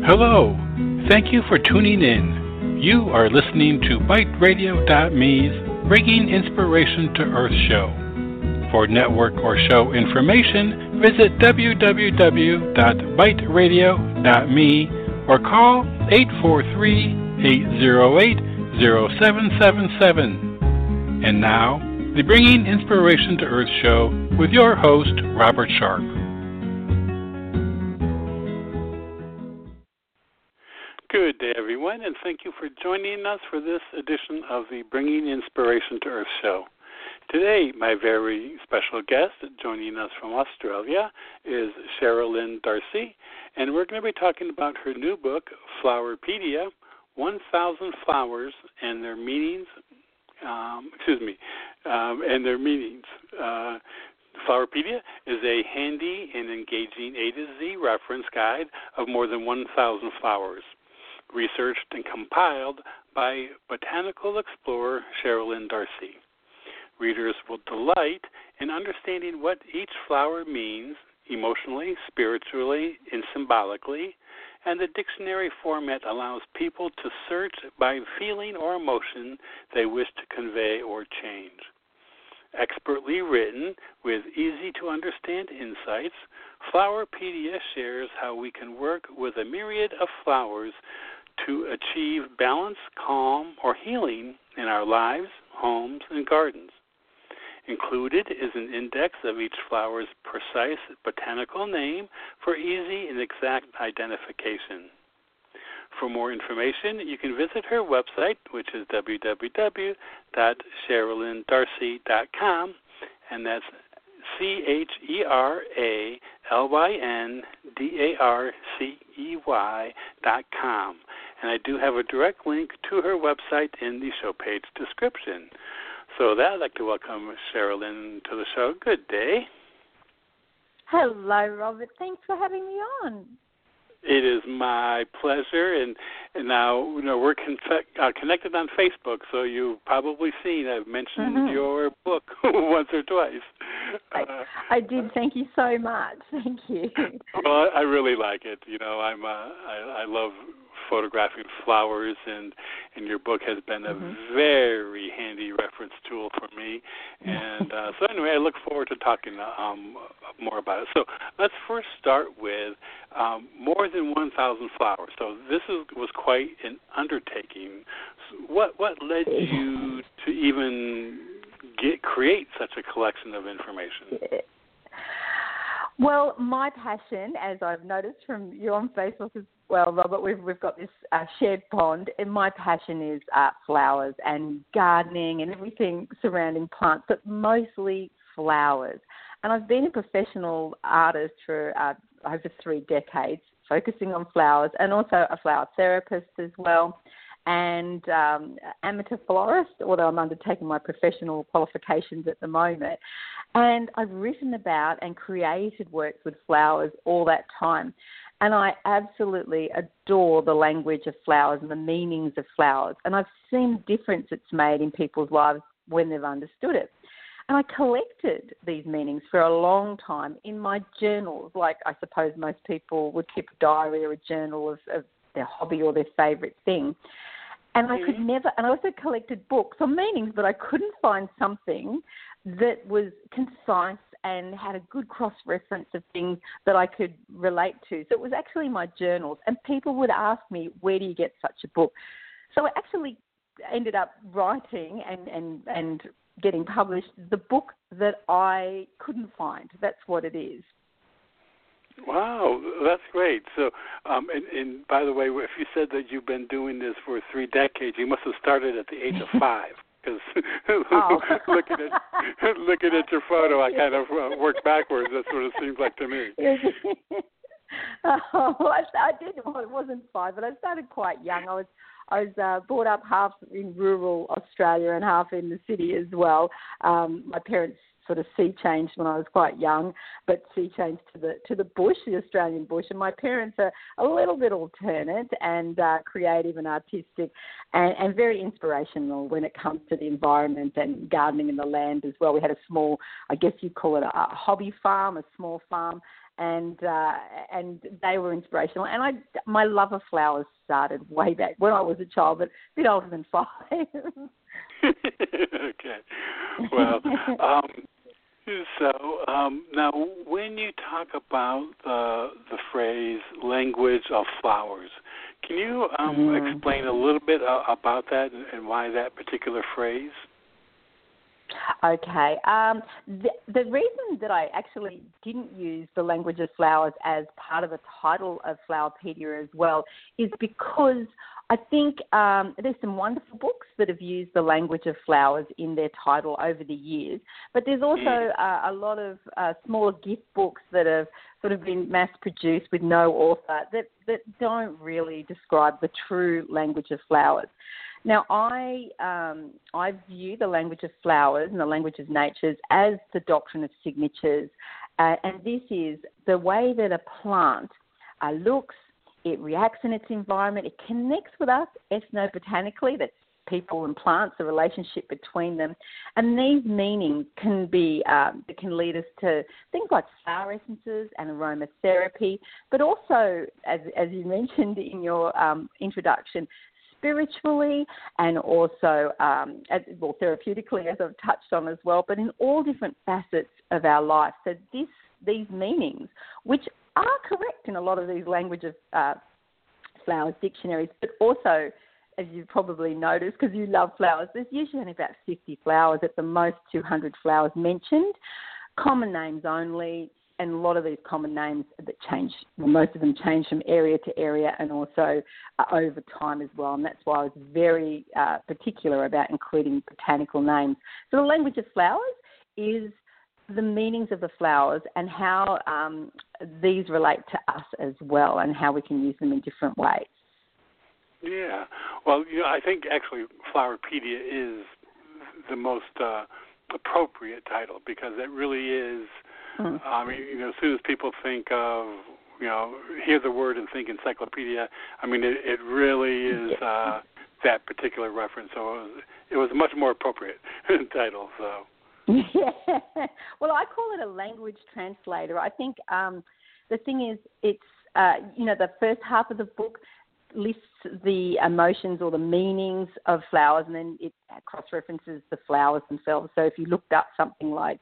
Hello. Thank you for tuning in. You are listening to BiteRadio.me's Bringing Inspiration to Earth show. For network or show information, visit www.biteradio.me or call 843-808-0777. And now, the Bringing Inspiration to Earth show with your host, Robert Sharp. Good day, everyone, and thank you for joining us for this edition of the Bringing Inspiration to Earth show. Today, my very special guest joining us from Australia is Sherilyn Darcy, and we're going to be talking about her new book, Flowerpedia, 1,000 Flowers and Their Meanings, and their meanings. Flowerpedia is a handy and engaging A to Z reference guide of more than 1,000 flowers, researched and compiled by botanical explorer Sherilyn Darcy. Readers will delight in understanding what each flower means emotionally, spiritually, and symbolically, and the dictionary format allows people to search by feeling or emotion they wish to convey or change. Expertly written with easy-to-understand insights, Flowerpedia shares how we can work with a myriad of flowers to achieve balance, calm, or healing in our lives, homes, and gardens. Included is an index of each flower's precise botanical name for easy and exact identification. For more information, you can visit her website, which is www.sherilyndarcy.com, and that's CHERILYNDARCEY.com. And I do have a direct link to her website in the show page description. So with that, I'd like to welcome Sherilyn to the show. Good day. Hello, Robert. Thanks for having me on. It is my pleasure, and now we're connected on Facebook, so you've probably seen I've mentioned your book once or twice. I did. Thank you so much. Thank you. Well, I really like it. I love photographing flowers, and your book has been a very handy reference tool for me. And so anyway, I look forward to talking more about it. So let's first start with more than 1,000 flowers. So this was quite an undertaking. So what led you to even create such a collection of information? Well, my passion, as I've noticed from you on Facebook as well, Robert, we've got this shared bond, and my passion is flowers and gardening and everything surrounding plants, but mostly flowers. And I've been a professional artist for over 3 decades, focusing on flowers, and also a flower therapist as well, and amateur florist, although I'm undertaking my professional qualifications at the moment. And I've written about and created works with flowers all that time. And I absolutely adore the language of flowers and the meanings of flowers. And I've seen the difference it's made in people's lives when they've understood it. And I collected these meanings for a long time in my journals, like I suppose most people would keep a diary or a journal of their hobby or their favourite thing. And I could never, and I also collected books on meanings, but I couldn't find something that was concise and had a good cross-reference of things that I could relate to. So it was actually my journals. And people would ask me, where do you get such a book? So I actually ended up writing and getting published the book that I couldn't find. That's what it is. Wow, that's great. So, and by the way, if you said that you've been doing this for 3 decades, you must have started at the age of 5. Because looking at your photo, I kind of worked backwards. That's what it seems like to me. I did. Well, it wasn't 5, but I started quite young. I was brought up half in rural Australia and half in the city as well. My parents sort of sea changed when I was quite young, but sea changed to the bush, the Australian bush. And my parents are a little bit alternate and creative and artistic and very inspirational when it comes to the environment and gardening in the land as well. We had a small, I guess you'd call it a hobby farm, a small farm, and they were inspirational. And my love of flowers started way back when I was a child, but a bit older than 5. Okay. Well, now when you talk about the phrase "language of flowers," can you explain a little bit about that and why that particular phrase? Okay. The reason that I actually didn't use the language of flowers as part of the title of Flowerpedia as well is because I think there's some wonderful books that have used the language of flowers in their title over the years, but there's also a lot of smaller gift books that have sort of been mass-produced with no author that don't really describe the true language of flowers. Now, I view the language of flowers and the language of nature as the doctrine of signatures, and this is the way that a plant looks, it reacts in its environment, it connects with us ethnobotanically, that's people and plants, the relationship between them, and these meanings can be can lead us to things like flower essences and aromatherapy, but also, as you mentioned in your introduction, spiritually and also therapeutically, as I've touched on as well, but in all different facets of our life. So these meanings, which are correct in a lot of these language of flowers dictionaries, but also, as you've probably noticed, because you love flowers, there's usually only about 50 flowers, at the most 200 flowers mentioned, common names only, and a lot of these common names that change, well, most of them change from area to area and also over time as well. And that's why I was very particular about including botanical names. So the language of flowers is the meanings of the flowers and how these relate to us as well and how we can use them in different ways. Yeah. Well, I think actually Flowerpedia is the most appropriate title because it really is. I mean, as soon as people think of, hear the word and think encyclopedia, I mean, it really is that particular reference. So it was a much more appropriate title. So. Yeah. Well, I call it a language translator. I think the thing is, it's the first half of the book lists the emotions or the meanings of flowers, and then it cross-references the flowers themselves. So if you looked up something like,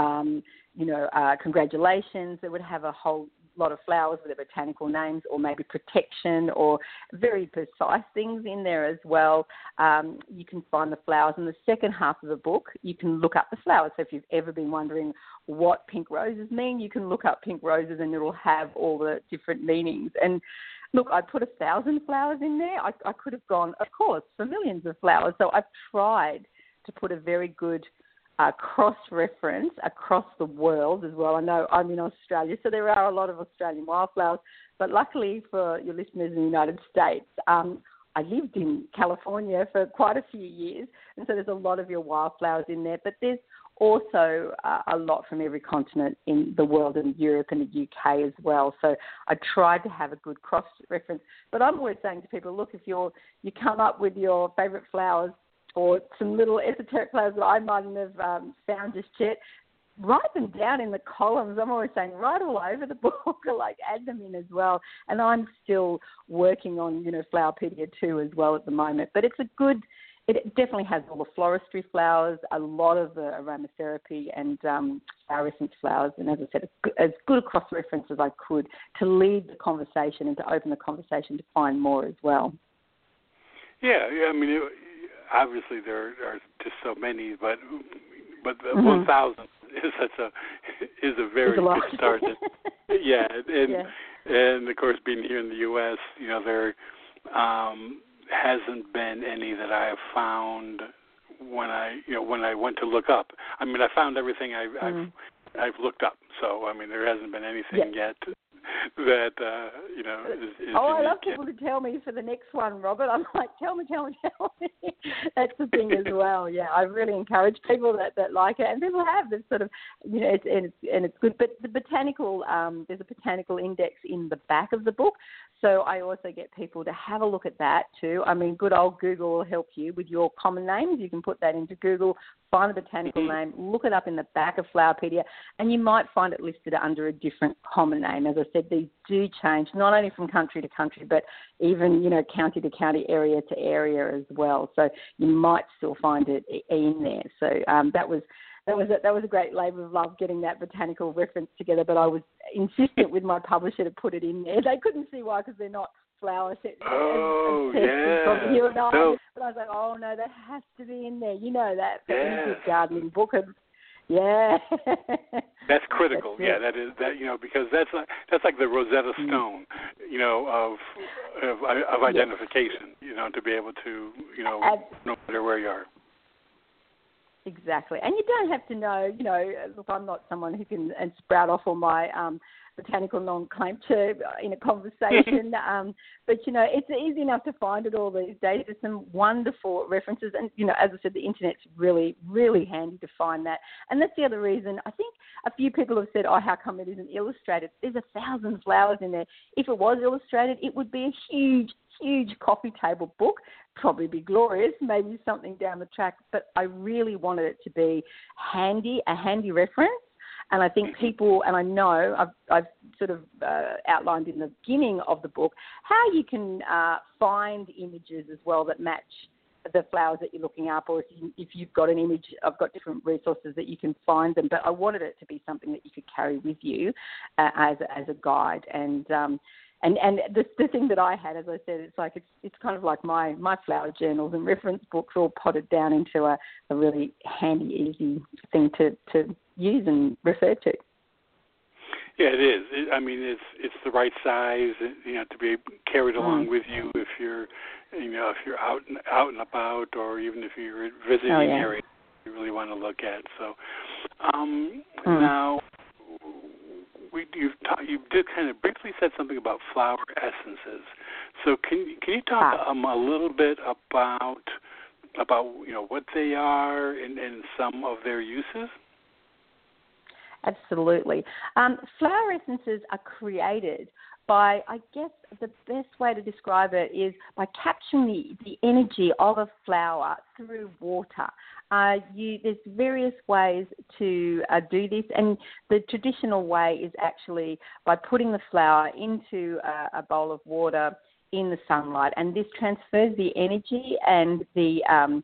congratulations, it would have a whole lot of flowers with their botanical names, or maybe protection, or very precise things in there as well. You can find the flowers. In the second half of the book, you can look up the flowers. So if you've ever been wondering what pink roses mean, you can look up pink roses and it'll have all the different meanings. And look, I put 1,000 flowers in there. I could have gone, of course, for millions of flowers. So I've tried to put a very good cross-reference across the world as well. I know I'm in Australia, so there are a lot of Australian wildflowers, but luckily for your listeners in the United States, I lived in California for quite a few years, and so there's a lot of your wildflowers in there, but there's also a lot from every continent in the world, and Europe and the UK as well. So I tried to have a good cross-reference, but I'm always saying to people, look, if you come up with your favourite flowers, or some little esoteric flowers that I mightn't have found just yet, write them down in the columns. I'm always saying write all over the book, or add them in as well. And I'm still working on, Flowerpedia 2 as well at the moment. But it definitely has all the floristry flowers, a lot of the aromatherapy and flower essence flowers. And as I said, as good a cross-reference as I could to lead the conversation and to open the conversation to find more as well. Yeah, I mean, obviously there are just so many, but 1,000 is a very good start. And of course, being here in the U.S., there hasn't been any that I have found when I went to look up. I mean, I found everything I've looked up. So I mean, there hasn't been anything yet that is I love people to tell me for the next one, Robert. I'm like, tell me. That's the thing as well. Yeah, I really encourage people that like it, and people have this sort of, it's good. But the botanical, there's a botanical index in the back of the book, So I also get people to have a look at that too. I mean, good old Google will help you with your common names. You can put that into Google, find the botanical name, look it up in the back of Flowerpedia, and you might find it listed under a different common name. As I said, these do change, not only from country to country, but even, county to county, area to area as well. So you might still find it in there. So that was a great labour of love getting that botanical reference together, but I was insistent with my publisher to put it in there. They couldn't see why, because they're not flower sets. Oh, yeah. From you and I. No. But I was like, oh, no, that has to be in there. You know that. Yeah. It's a gardening book. And, yeah. That's critical. That's that is that, because that's like the Rosetta Stone, of identification, to be able to, no matter where you are. Exactly. And you don't have to know, look, I'm not someone who can sprout off all my botanical nomenclature in a conversation, but, it's easy enough to find it all these days. There's some wonderful references, and, as I said, the Internet's really, really handy to find that. And that's the other reason. I think a few people have said, oh, how come it isn't illustrated? There's 1,000 flowers in there. If it was illustrated, it would be a huge coffee table book, probably be glorious, maybe something down the track, but I really wanted it to be a handy reference. And I think people, and I know I've sort of outlined in the beginning of the book how you can find images as well that match the flowers that you're looking up, or if you've got an image, I've got different resources that you can find them. But I wanted it to be something that you could carry with you as a guide. And the thing that I had, as I said, it's kind of like my flower journals and reference books all potted down into a really handy, easy thing to use and refer to. Yeah, it is. It's the right size, to be carried along with you if you're, if you're out and about, or even if you're visiting an area you really want to look at. So, now. You did kind of briefly said something about flower essences. So can you talk a little bit about what they are and some of their uses? Absolutely. Flower essences are created by, I guess the best way to describe it is by capturing the energy of a flower through water. There's various ways to do this, and the traditional way is actually by putting the flower into a bowl of water in the sunlight, and this transfers the energy and the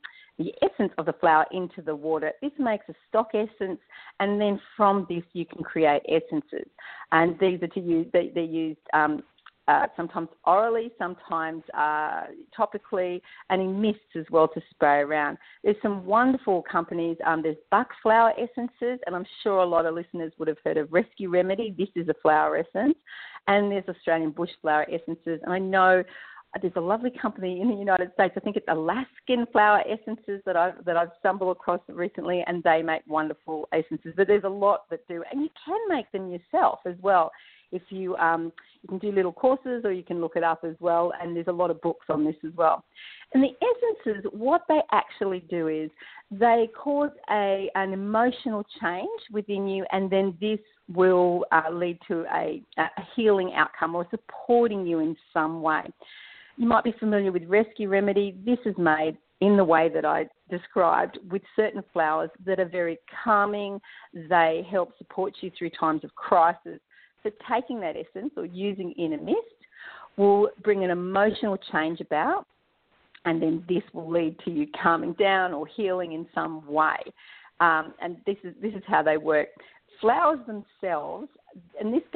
essence of the flower into the water. This makes a stock essence, and then from this you can create essences. And these are they're used sometimes orally, sometimes topically, and in mists as well to spray around. There's some wonderful companies. There's Buck Flower Essences, and I'm sure a lot of listeners would have heard of Rescue Remedy. This is a flower essence. And there's Australian Bush Flower Essences. And I know there's a lovely company in the United States, I think it's Alaskan Flower Essences that I've stumbled across recently, and they make wonderful essences. But there's a lot that do, and you can make them yourself as well. If you can do little courses, or you can look it up as well, and there's a lot of books on this as well. And the essences, what they actually do is they cause an emotional change within you, and then this will lead to a healing outcome or supporting you in some way. You might be familiar with Rescue Remedy. This is made in the way that I described with certain flowers that are very calming. They help support you through times of crisis. So taking that essence or using in a mist will bring an emotional change about, and then this will lead to you calming down or healing in some way. And this is how they work. Flowers themselves, and this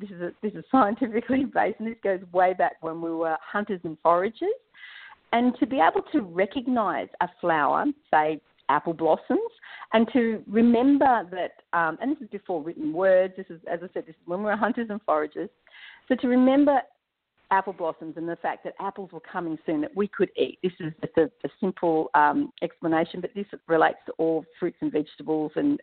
is scientifically based, and this goes way back when we were hunters and foragers. And to be able to recognise a flower, say apple blossoms, and to remember that, and this is before written words, this is, as I said, this is when we were hunters and foragers. So to remember apple blossoms and the fact that apples were coming soon that we could eat. This is just a simple explanation, but this relates to all fruits and vegetables and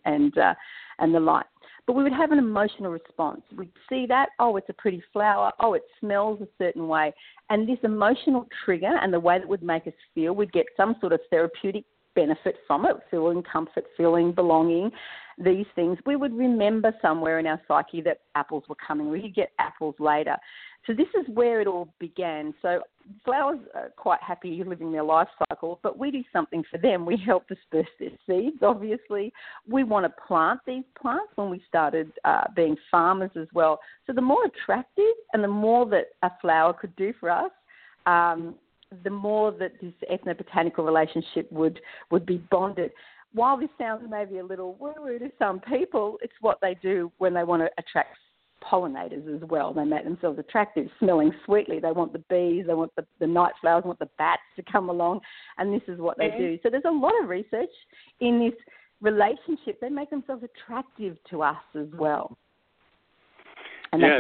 the like. But we would have an emotional response. We'd see that, oh, it's a pretty flower, oh, it smells a certain way. And this emotional trigger and the way that would make us feel, we'd get some sort of therapeutic benefit from it, feeling comfort, feeling belonging, these things. We would remember somewhere in our psyche that apples were coming. We could get apples later. So this is where it all began. So flowers are quite happy living their life cycle, but we do something for them. We help disperse their seeds, obviously. We want to plant these plants when we started being farmers as well. So the more attractive and the more that a flower could do for us, the more that this ethnobotanical relationship would be bonded. While this sounds maybe a little woo-woo to some people, it's what they do when they want to attract pollinators as well. They make themselves attractive, smelling sweetly. They want the bees, they want the night flowers, they want the bats to come along, and this is what they do. So there's a lot of research in this relationship. They make themselves attractive to us as well. And yeah,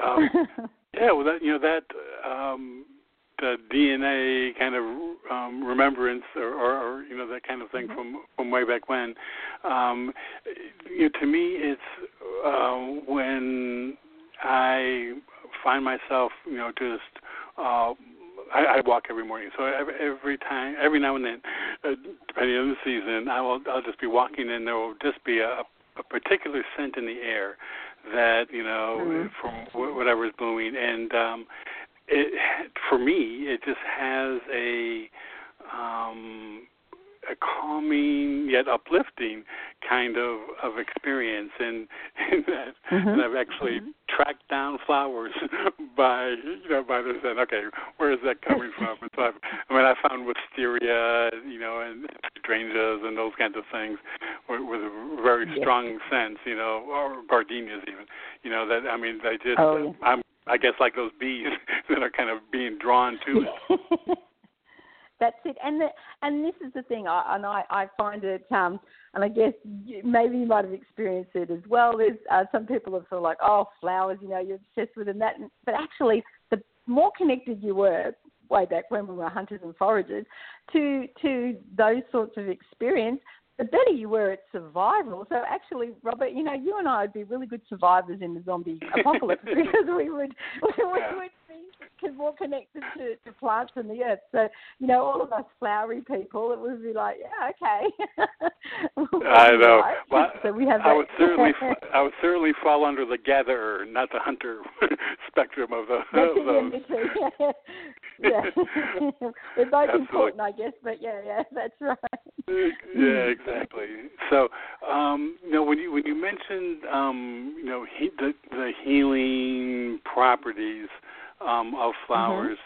the DNA kind of remembrance or that kind of thing from way back when. To me, it's when I find myself, just I walk every morning. So every now and then, depending on the season, I'll just be walking, and there will just be a particular scent in the air that from whatever is blooming, and for me, it just has a calming yet uplifting kind of experience, and I've actually tracked down flowers by the scent. Okay, where is that coming from? And so I found wisteria, and hydrangeas and those kinds of things with a very strong sense, or gardenias even, they just I guess like those bees that are kind of being drawn to it. That's it, and this is the thing, I find it, and I guess maybe you might have experienced it as well. There's some people are sort of like, oh, flowers, you're obsessed with them. But actually, the more connected you were way back when we were hunters and foragers to those sorts of experience, the better you were at survival. So actually, Robert, you and I would be really good survivors in the zombie apocalypse because we would be more connected to plants and the earth. So, all of us flowery people, it would be like, yeah, okay. I know. Right. Well, so we have I would certainly fall under the gatherer, not the hunter spectrum of those. Yeah. They're both important, I guess, but yeah, that's right. Yeah, exactly. So, when you mentioned, the healing properties of flowers,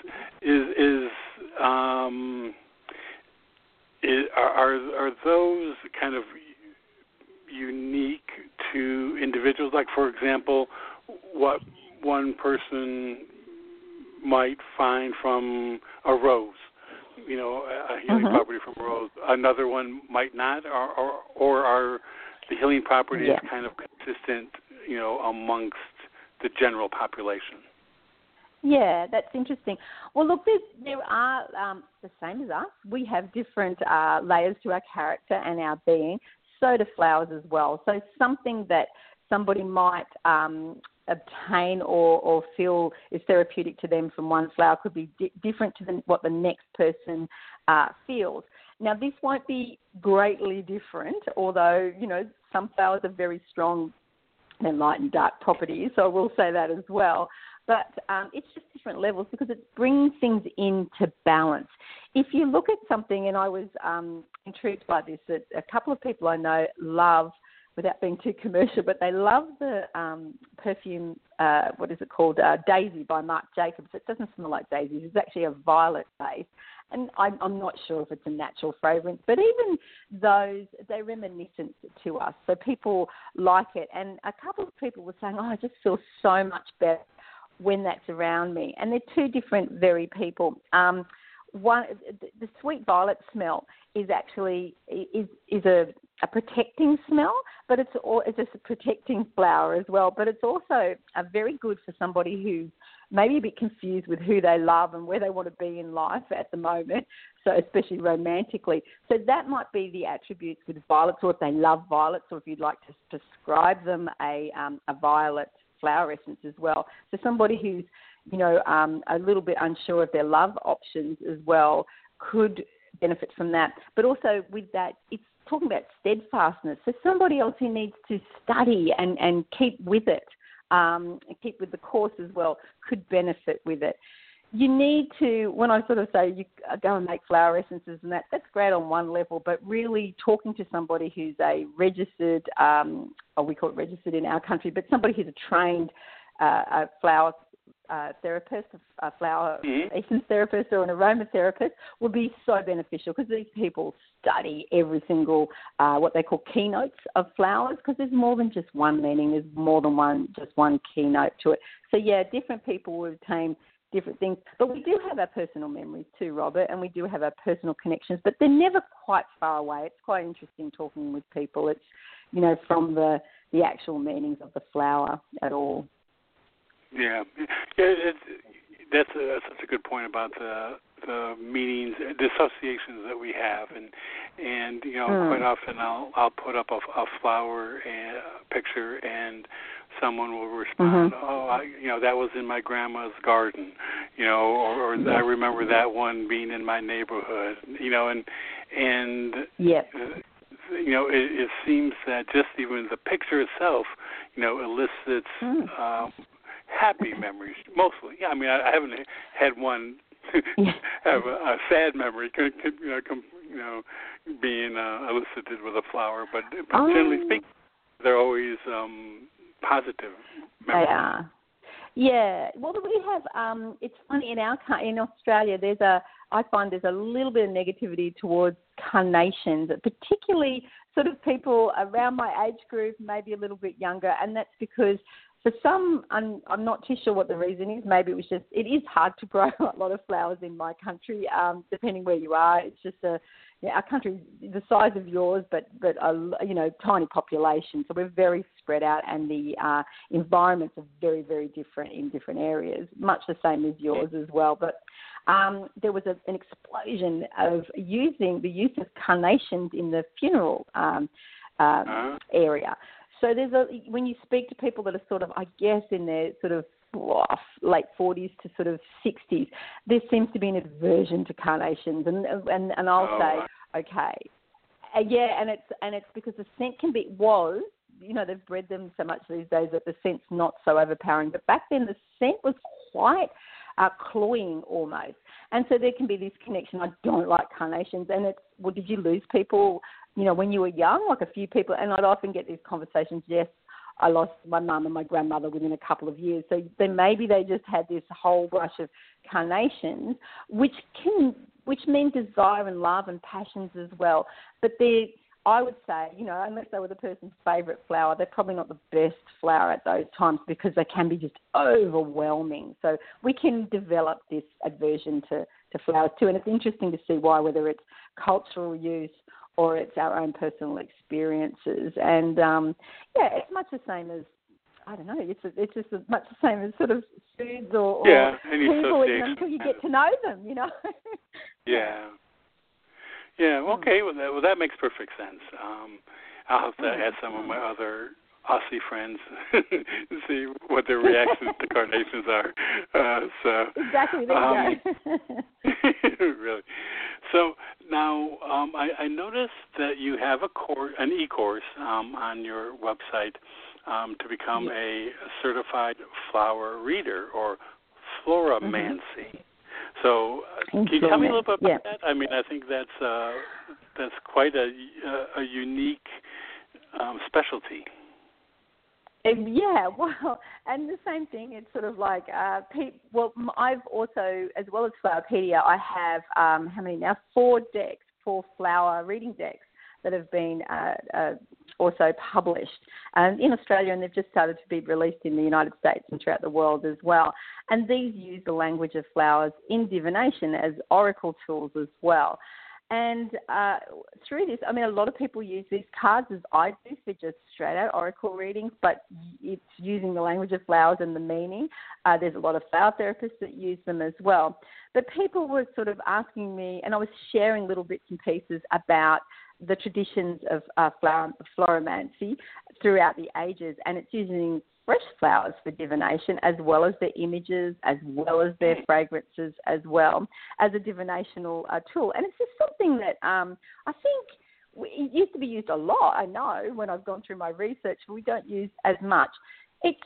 are those kind of unique to individuals? Like, for example, what one person might find from a rose, a healing property from a rose. Another one might not, or are the healing properties kind of consistent, amongst the general population? Yeah, that's interesting. Well, look, there are the same as us. We have different layers to our character and our being. So do flowers as well. So something that somebody might obtain or feel is therapeutic to them from one flower could be different to what the next person feels. Now, this won't be greatly different, although, some flowers are very strong in light and dark properties, so I will say that as well. But it's just different levels because it brings things into balance. If you look at something, and I was intrigued by this, that a couple of people I know love, without being too commercial, but they love the perfume, what is it called, Daisy by Marc Jacobs. It doesn't smell like daisies. It's actually a violet base. And I'm not sure if it's a natural fragrance, but even those, they're reminiscent to us. So people like it. And a couple of people were saying, I just feel so much better when that's around me. And they're two different very people. One, the sweet violet smell is actually is a protecting smell, but it's just a protecting flower as well. But it's also very good for somebody who's maybe a bit confused with who they love and where they want to be in life at the moment, so especially romantically. So that might be the attributes with violets, or if they love violets, or if you'd like to prescribe them a violet flower essence as well. So somebody who's, a little bit unsure of their love options as well could benefit from that. But also with that, it's talking about steadfastness. So somebody else who needs to study and keep with it keep with the course as well, could benefit with it. You need to, when I sort of say you go and make flower essences and that's great on one level, but really talking to somebody who's a registered, or we call it registered in our country, but somebody who's a trained a flower therapist, a flower essence therapist or an aromatherapist would be so beneficial, because these people study every single, what they call keynotes of flowers, because there's more than just one meaning, there's more than just one keynote to it. So yeah, different people will obtain different things. But we do have our personal memories too, Robert, and we do have our personal connections, but they're never quite far away. It's quite interesting talking with people. It's, from the actual meanings of the flower at all. Yeah. That's such a good point about the meanings, the associations that we have, and quite often I'll put up a flower and a picture, and someone will respond, that was in my grandma's garden, or I remember that one being in my neighborhood, and it seems that just even the picture itself, elicits happy memories, mostly. Yeah, I mean, I haven't had one have a sad memory, being elicited with a flower, but generally speaking, they're always positive memories. They are. Yeah. Well, we have. It's funny in Australia. I find there's a little bit of negativity towards carnations, particularly sort of people around my age group, maybe a little bit younger, and that's because for some, I'm not too sure what the reason is. Maybe it is hard to grow a lot of flowers in my country, depending where you are. It's just our country the size of yours, but tiny population. So we're very spread out, and the environments are very, very different in different areas, much the same as yours as well. But there was an explosion of the use of carnations in the funeral area. So when you speak to people that are sort of, I guess, in their sort of late 40s to sort of 60s, there seems to be an aversion to carnations, and I'll say, okay, and it's because the scent they've bred them so much these days that the scent's not so overpowering. But back then, the scent was quite cloying almost, and so there can be this connection. I don't like carnations, and it's, well, did you lose people? When you were young, like a few people, and I'd often get these conversations, yes, I lost my mum and my grandmother within a couple of years. So then maybe they just had this whole rush of carnations, which mean desire and love and passions as well. But I would say, unless they were the person's favourite flower, they're probably not the best flower at those times, because they can be just overwhelming. So we can develop this aversion to flowers too. And it's interesting to see why, whether it's cultural use or it's our own personal experiences. And, it's much the same as, I don't know, it's just as much the same as sort of foods or people, until you get to know them, Yeah. Yeah, okay, well, that makes perfect sense. I'll have to ask some of my other Aussie friends and see what their reactions to carnations are. Exactly, there you go. Really. So now I noticed that you have an e-course on your website to become a certified flower reader, or floramancy. So can you tell me a little bit about that? I mean, I think that's quite a unique specialty. Yeah, well, and the same thing, it's sort of like, I've also, as well as Flowerpedia, I have, how many now? 4 flower reading decks that have been also published in Australia, and they've just started to be released in the United States and throughout the world as well. And these use the language of flowers in divination as oracle tools as well. And through this, I mean, a lot of people use these cards, as I do, for just straight-out oracle readings, but it's using the language of flowers and the meaning. There's a lot of flower therapists that use them as well. But people were sort of asking me, and I was sharing little bits and pieces about the traditions of floromancy throughout the ages, and it's using fresh flowers for divination, as well as their images, as well as their fragrances, as well as a divinational tool. And it's just something that I think it used to be used a lot, I know, when I've gone through my research, but we don't use as much. It's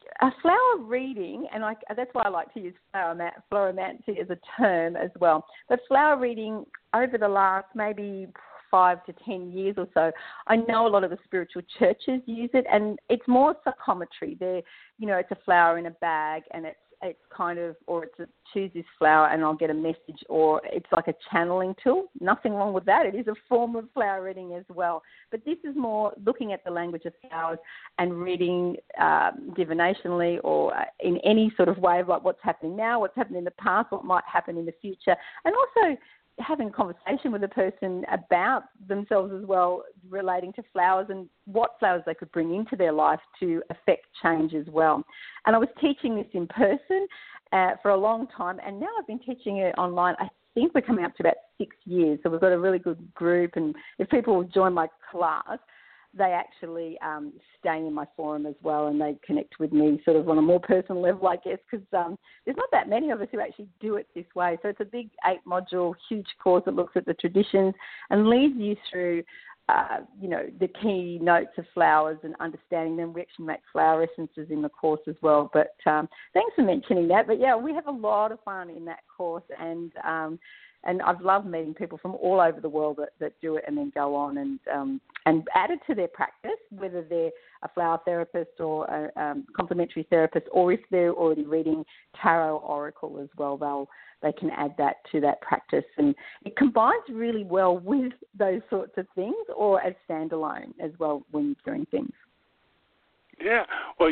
a flower reading, and that's why I like to use floromancy as a term as well. But flower reading over the last maybe 5 to 10 years or so, I know a lot of the spiritual churches use it, and it's more psychometry. It's a flower in a bag, and it's kind of, or it's choose this flower and I'll get a message, or it's like a channeling tool. Nothing wrong with that. It is a form of flower reading as well. But this is more looking at the language of flowers and reading divinationally, or in any sort of way of like what's happening now, what's happened in the past, what might happen in the future, and also having a conversation with a person about themselves as well, relating to flowers and what flowers they could bring into their life to affect change as well. And I was teaching this in person for a long time, and now I've been teaching it online. I think we're coming up to about 6 years, so we've got a really good group, and if people join my class, they actually stay in my forum as well, and they connect with me sort of on a more personal level, I guess, because there's not that many of us who actually do it this way. So it's a big 8-module, huge course that looks at the traditions and leads you through, the key notes of flowers and understanding them. We actually make flower essences in the course as well. But thanks for mentioning that. But, yeah, we have a lot of fun in that course, and I've loved meeting people from all over the world that do it and then go on and add it to their practice, whether they're a flower therapist or a complementary therapist, or if they're already reading tarot oracle as well, they can add that to that practice. And it combines really well with those sorts of things, or as standalone as well when you're doing things. Yeah. Well,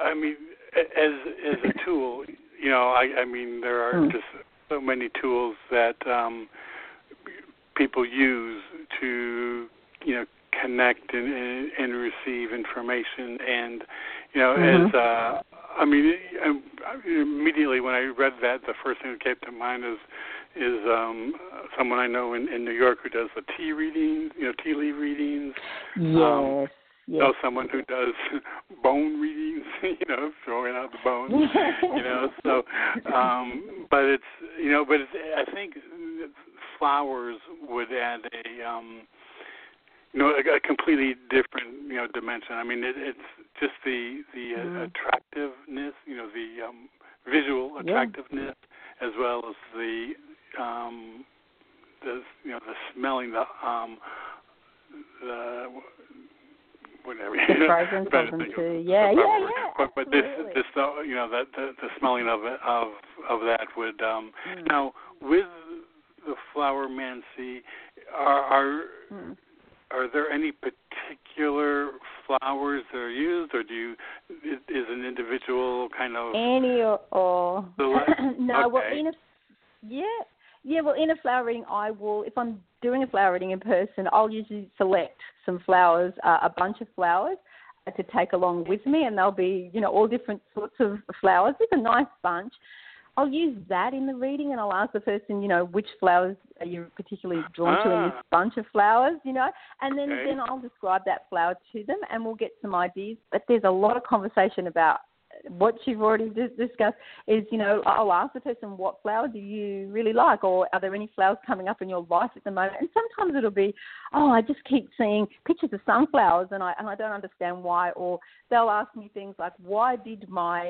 as a tool, there are just so many tools that people use to, connect and receive information. And, immediately when I read that, the first thing that came to mind is someone I know in New York who does the tea readings, tea leaf readings. Yes. Yes. Know someone who does bone readings, throwing out the bones, So, but it's, I think flowers would add a completely different, dimension. I mean, it's just the attractiveness, the visual attractiveness, as well as the smelling, the whatever. The fragrance of them too. Yeah. But this, the smelling of that would. Now, with the flowermancy, are there any particular flowers that are used, or is an individual kind of any or no? Okay. Well, in a flower reading, I will, if I'm doing a flower reading in person, I'll usually select some flowers, a bunch of flowers to take along with me, and they'll be, all different sorts of flowers. It's a nice bunch. I'll use that in the reading, and I'll ask the person, which flowers are you particularly drawn to in this bunch of flowers, and then I'll describe that flower to them, and we'll get some ideas. But there's a lot of conversation about what you've already discussed is, I'll ask the person, what flower do you really like, or are there any flowers coming up in your life at the moment? And sometimes it'll be, I just keep seeing pictures of sunflowers and I don't understand why. Or they'll ask me things like, why did my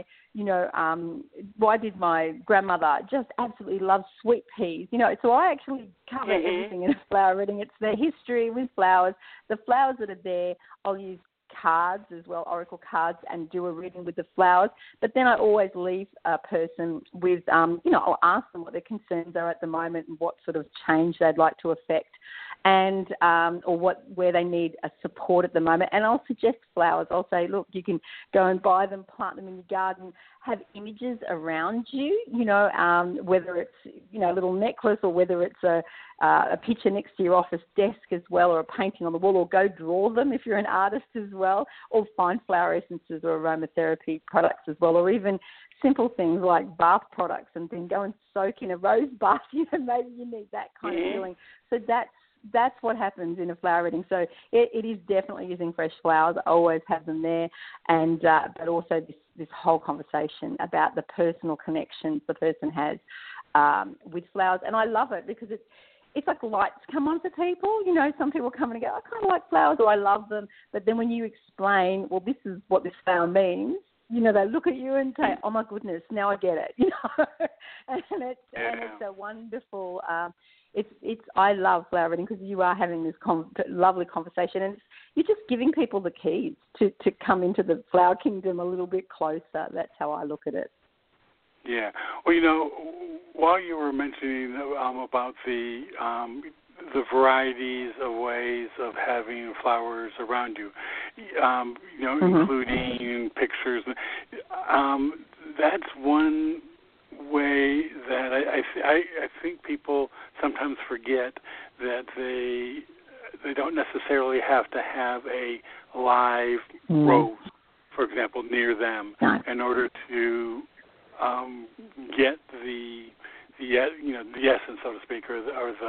grandmother just absolutely love sweet peas? So I actually cover everything in a flower reading. It's their history with flowers, the flowers that are there. I'll use cards as well, oracle cards, and do a reading with the flowers. But then I always leave a person with, I'll ask them what their concerns are at the moment and what sort of change they'd like to affect, and or where they need a support at the moment. And I'll suggest flowers. I'll say, look, you can go and buy them, plant them in your garden, have images around you, whether it's, a little necklace, or whether it's a picture next to your office desk as well, or a painting on the wall, or go draw them if you're an artist as well, or find flower essences or aromatherapy products as well, or even simple things like bath products, and then go and soak in a rose bath. Maybe you need that kind of feeling. So that's what happens in a flower reading. So it is definitely using fresh flowers. I always have them there, and but also this whole conversation about the personal connections the person has with flowers. And I love it because it's like lights come on for people. Some people come and go, I kind of like flowers, or I love them. But then when you explain, well, this is what this flower means, they look at you and say, "Oh my goodness, now I get it," and it's a wonderful. I love flower reading because you are having this lovely conversation, and you're just giving people the keys to come into the flower kingdom a little bit closer. That's how I look at it. Yeah. Well, while you were mentioning about the varieties of ways of having flowers around you, including pictures, that's one way that I think people sometimes forget that they don't necessarily have to have a live rose, for example, near them in order to get the essence, so to speak, or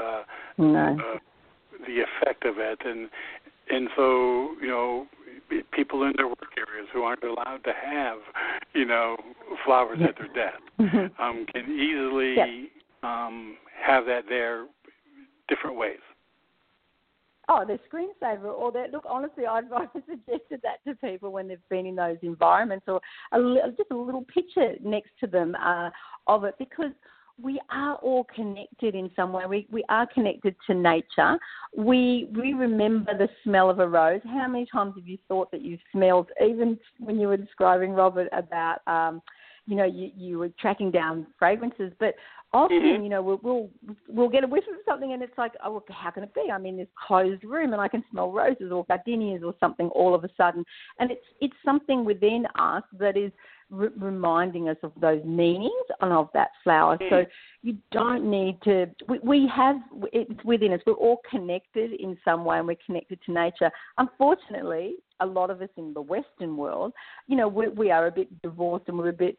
the effect of it, and so people in their work areas who aren't allowed to have flowers at their desk can easily have that there different ways. Oh, the screensaver, or that. Look, honestly, I've suggested that to people when they've been in those environments, or just a little picture next to them of it, because we are all connected in some way. We are connected to nature. We remember the smell of a rose. How many times have you thought that you've smelled, even when you were describing, Robert, about you were tracking down fragrances, but often, we'll get a whiff of something and it's like, oh, well, how can it be? I'm in this closed room and I can smell roses or gardenias or something all of a sudden. And it's something within us that is reminding us of those meanings and of that flower. So you don't need to, we have, it's within us. We're all connected in some way and we're connected to nature. Unfortunately, a lot of us in the Western world, we are a bit divorced and we're a bit,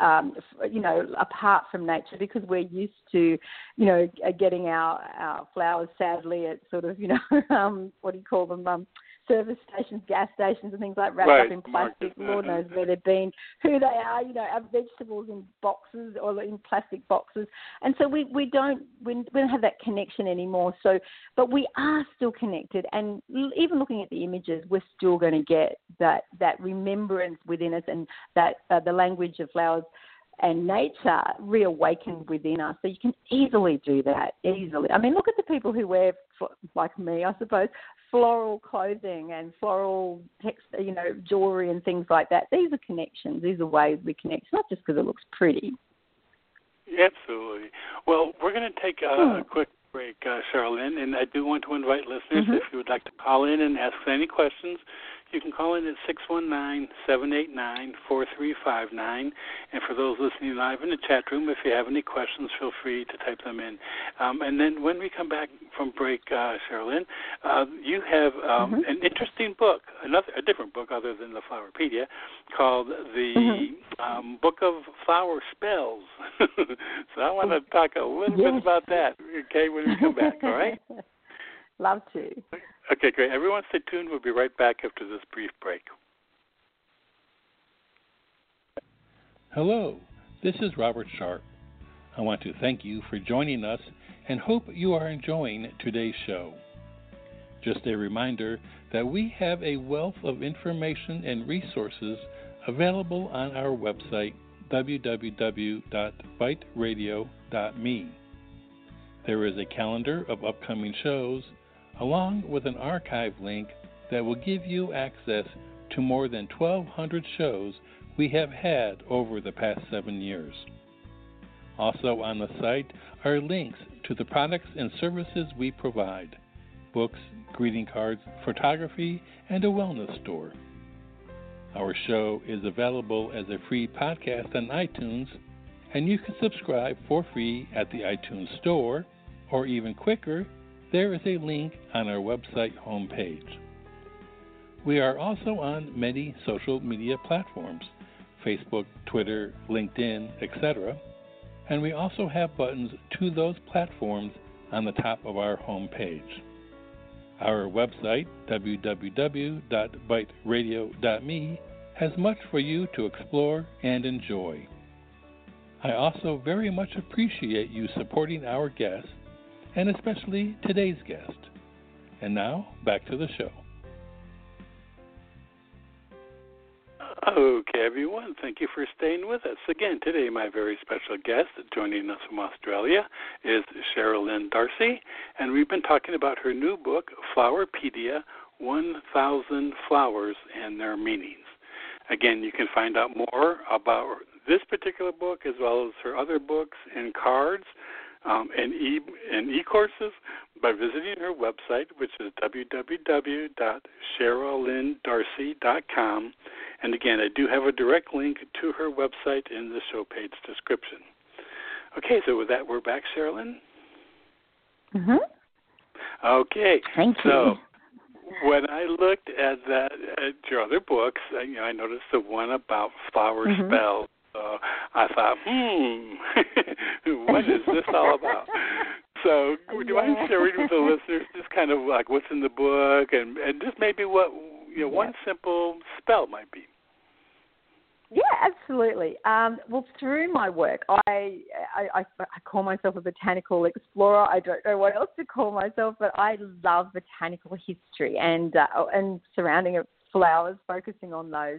apart from nature because we're used to, getting our flowers, sadly, at sort of, what do you call them, service stations, gas stations and things like wrapped up in plastic. Lord knows where they've been, who they are, our vegetables in boxes or in plastic boxes. And so we don't have that connection anymore. So, but we are still connected. And even looking at the images, we're still going to get that remembrance within us and that the language of flowers and nature reawakened within us. So you can easily do that, easily. I mean, look at the people who wear, like me, I suppose, floral clothing and floral jewellery and things like that. These are connections. These are ways we connect, not just because it looks pretty. Absolutely. Well, we're going to take a quick break, Charlene, and I do want to invite listeners, if you would like to call in and ask any questions, you can call in at 619-789-4359. And for those listening live in the chat room, if you have any questions, feel free to type them in. And then when we come back from break, Charlene, you have an interesting book, a different book other than the Flowerpedia, called the Book of Flower Spells. So I want to talk a little bit about that, okay, when we come back, all right? Love to. Okay, great. Everyone stay tuned. We'll be right back after this brief break. Hello, this is Robert Sharp. I want to thank you for joining us and hope you are enjoying today's show. Just a reminder that we have a wealth of information and resources available on our website, www.biteradio.me. There is a calendar of upcoming shows, along with an archive link that will give you access to more than 1,200 shows we have had over the past 7 years. Also on the site are links to the products and services we provide: books, greeting cards, photography, and a wellness store. Our show is available as a free podcast on iTunes, and you can subscribe for free at the iTunes Store, or even quicker, there is a link on our website homepage. We are also on many social media platforms, Facebook, Twitter, LinkedIn, etc., and we also have buttons to those platforms on the top of our homepage. Our website, www.biteradio.me, has much for you to explore and enjoy. I also very much appreciate you supporting our guests, and especially today's guest. And now, back to the show. Okay, everyone, thank you for staying with us. Again, today my very special guest joining us from Australia is Sherilyn Darcy, and we've been talking about her new book, Flowerpedia, 1,000 Flowers and Their Meanings. Again, you can find out more about this particular book as well as her other books and cards and e-courses by visiting her website, which is www.sherilyndarcy.com. And again, I do have a direct link to her website in the show page description. Okay, so with that, we're back, Sherilyn. Mm-hmm. Okay. Thank you. So when I looked at your other books, I noticed the one about flower spells. So I thought, what is this all about? So would you mind sharing with the listeners just kind of like what's in the book and just maybe what one simple spell might be? Yeah, absolutely. Well, through my work, I call myself a botanical explorer. I don't know what else to call myself, but I love botanical history and surrounding it, flowers, focusing on those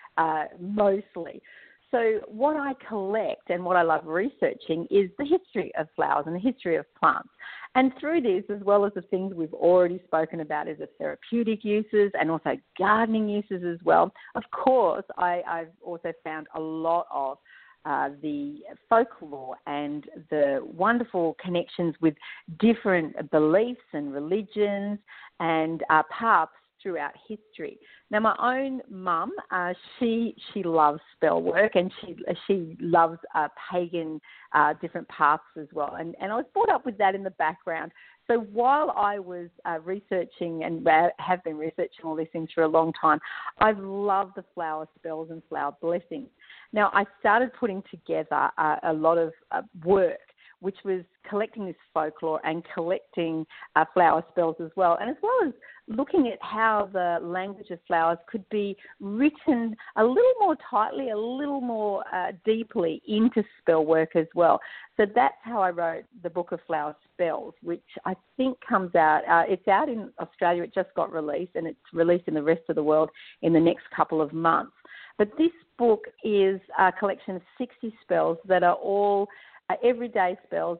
mostly. So what I collect and what I love researching is the history of flowers and the history of plants. And through this, as well as the things we've already spoken about, is the therapeutic uses and also gardening uses as well. Of course, I've also found a lot of the folklore and the wonderful connections with different beliefs and religions and paths throughout history. Now, my own mum, she loves spell work and she loves pagan different paths as well. And I was brought up with that in the background. So while I was researching and have been researching all these things for a long time, I've loved the flower spells and flower blessings. Now, I started putting together a lot of work, which was collecting this folklore and collecting flower spells as well, and as well as looking at how the language of flowers could be written a little more tightly, a little more deeply into spell work as well. So that's how I wrote the Book of Flower Spells, which I think comes out, it's out in Australia, it just got released, and it's released in the rest of the world in the next couple of months. But this book is a collection of 60 spells that are all everyday spells.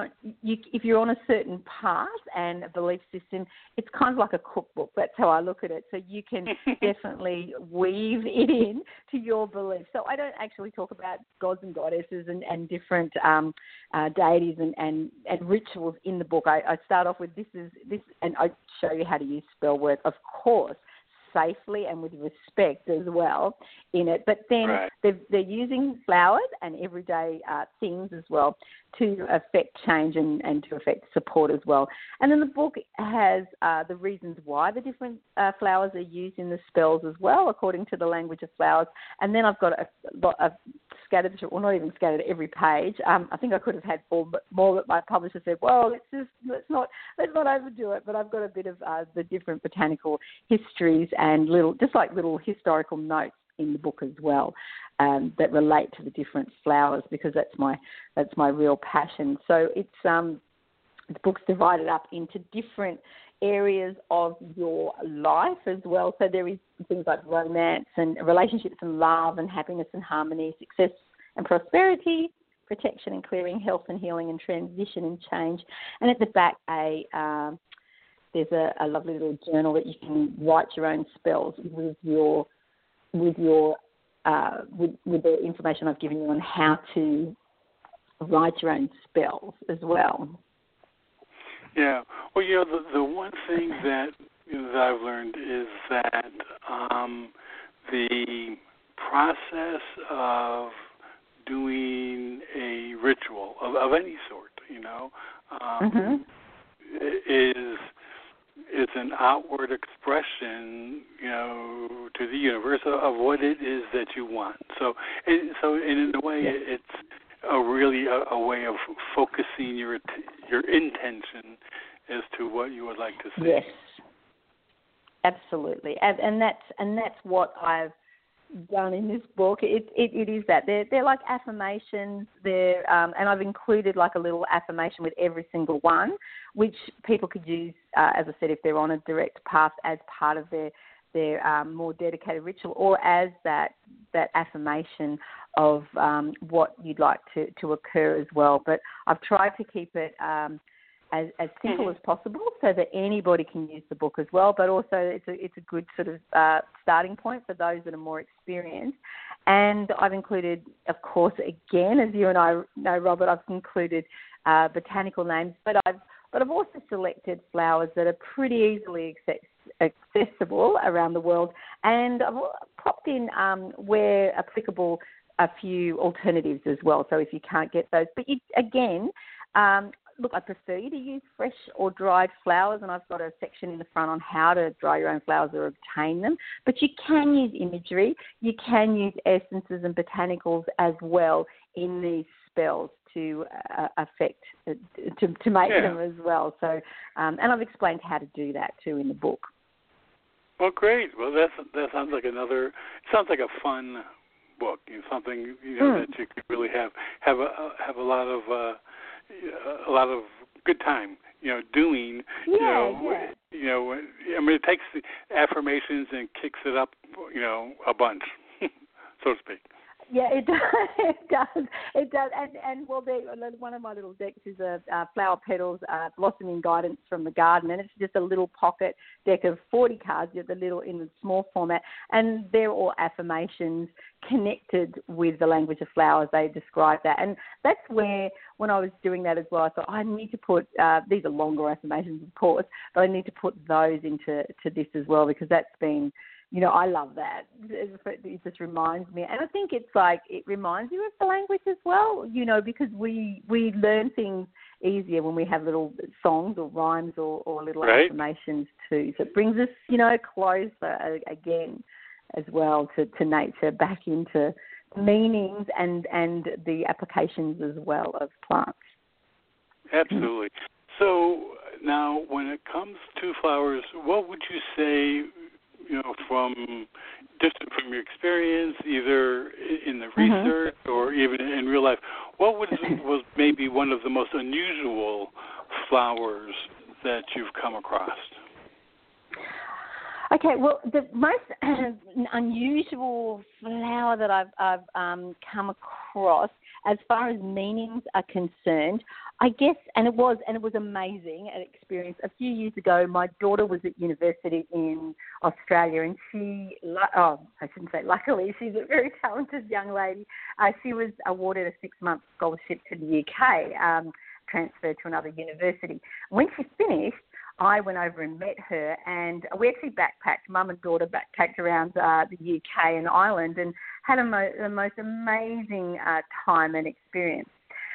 If you're on a certain path and a belief system, it's kind of like a cookbook. That's how I look at it. So you can definitely weave it in to your beliefs. So I don't actually talk about gods and goddesses and different deities and rituals in the book. I start off with this, and I show you how to use spell work, of course, safely and with respect as well in it. But then they're using flowers and everyday things as well to affect change and to affect support as well. And then the book has the reasons why the different flowers are used in the spells as well, according to the language of flowers. And then I've got a lot of scattered, well, not even scattered every page. I think I could have had more, but my publisher said, well, let's not overdo it. But I've got a bit of the different botanical histories and little historical notes in the book as well that relate to the different flowers, because that's my real passion. So it's the book's divided up into different areas of your life as well. So there is things like romance and relationships and love and happiness and harmony, success and prosperity, protection and clearing, health and healing and transition and change. And at the back, there's a lovely little journal that you can write your own spells with the information I've given you on how to write your own spells as well. Yeah. Well, the one thing that I've learned is that the process of doing a ritual of any sort, is an outward expression, to the universe of what it is that you want. So in a way, it's really a way of focusing your intention as to what you would like to see. Yes, absolutely, and that's what I've done in this book. It is that they're like affirmations. And I've included like a little affirmation with every single one, which people could use, as I said, if they're on a direct path as part of their their more dedicated ritual, or as that affirmation of what you'd like to occur as well. But I've tried to keep it as simple as possible so that anybody can use the book as well, but also it's a good sort of starting point for those that are more experienced. And I've included, of course, again, as you and I know, Robert, I've included botanical names, but I've also selected flowers that are pretty easily accessible around the world, and I've popped in, where applicable, a few alternatives as well. So if you can't get those, but look, I prefer you to use fresh or dried flowers, and I've got a section in the front on how to dry your own flowers or obtain them. But you can use imagery, you can use essences and botanicals as well in these spells to affect, to make them as well. So, and I've explained how to do that too in the book. Well, great. Well, that sounds like a fun book. Something that you could really have a lot of good time. Doing. I mean, it takes the affirmations and kicks it up. A bunch, so to speak. Yeah, it does. It does. And well, one of my little decks is a flower petals, blossoming guidance from the garden, and it's just a little pocket deck of 40 cards, in the small format, and they're all affirmations connected with the language of flowers. They describe that, and that's where, when I was doing that as well, I thought I need to put these are longer affirmations, of course, but I need to put those into this as well, because that's been. I love that. It just reminds me. And I think it's like it reminds you of the language as well, because we learn things easier when we have little songs or rhymes or little affirmations too. So it brings us, closer again as well to nature, back into meanings and the applications as well of plants. Absolutely. So now when it comes to flowers, what would you say, from your experience, either in the research or even in real life, what was maybe one of the most unusual flowers that you've come across? Okay, well, the most unusual flower that I've come across, as far as meanings are concerned, I guess, and it was amazing an experience. A few years ago, my daughter was at university in Australia, and she, I shouldn't say luckily, she's a very talented young lady. She was awarded a 6-month scholarship to the UK, transferred to another university. When she finished, I went over and met her, and we actually backpacked, mum and daughter backpacked around the UK and Ireland, and had the most amazing time and experience.